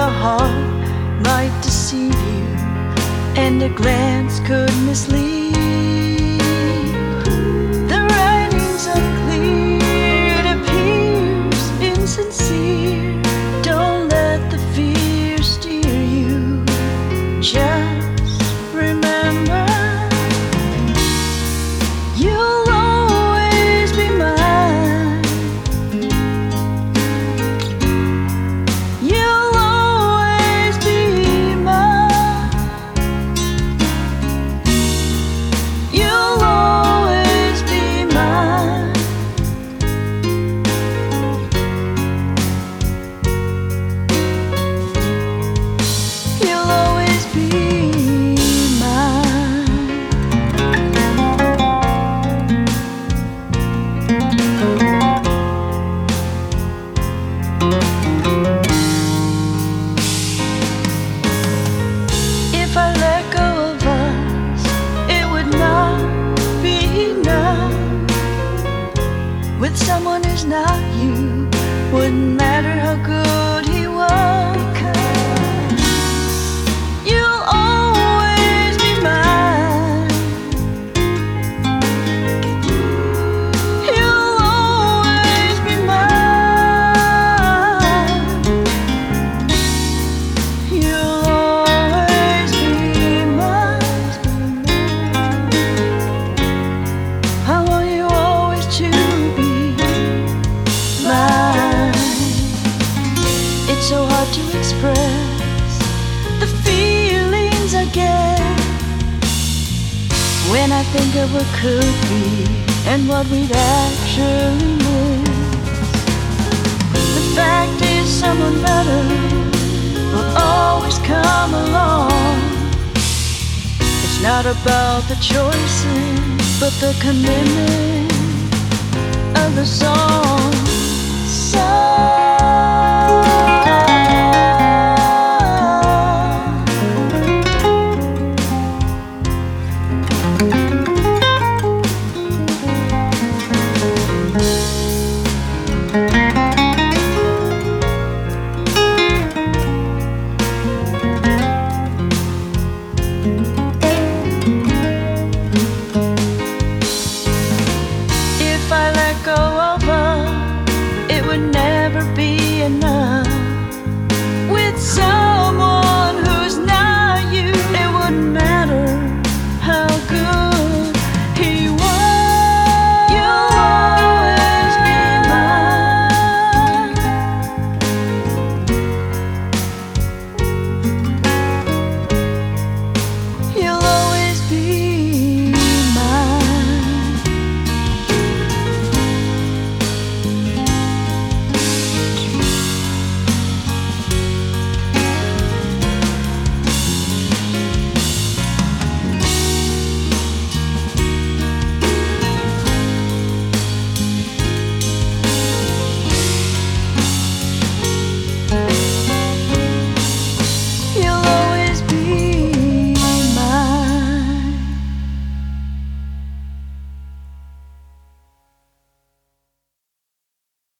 a heart might deceive you, and a glance could mislead. The writing's unclear, it appears insincere. Don't let the fear steer you. Just remember, you'll always be mine. You'll always be mine. You'll always be mine. You'll always be mine. If I let go of us, it would not be enough. With someone who's not you, wouldn't matter how good he was. You'll always be mine. You'll always be mine. You'll always be mine. I want you always to be mine. It's so hard to express the feelings I get when I think of what could be and what we'd actually miss. The fact is, someone better will always come along. It's not about the choices, but the commitment of the song.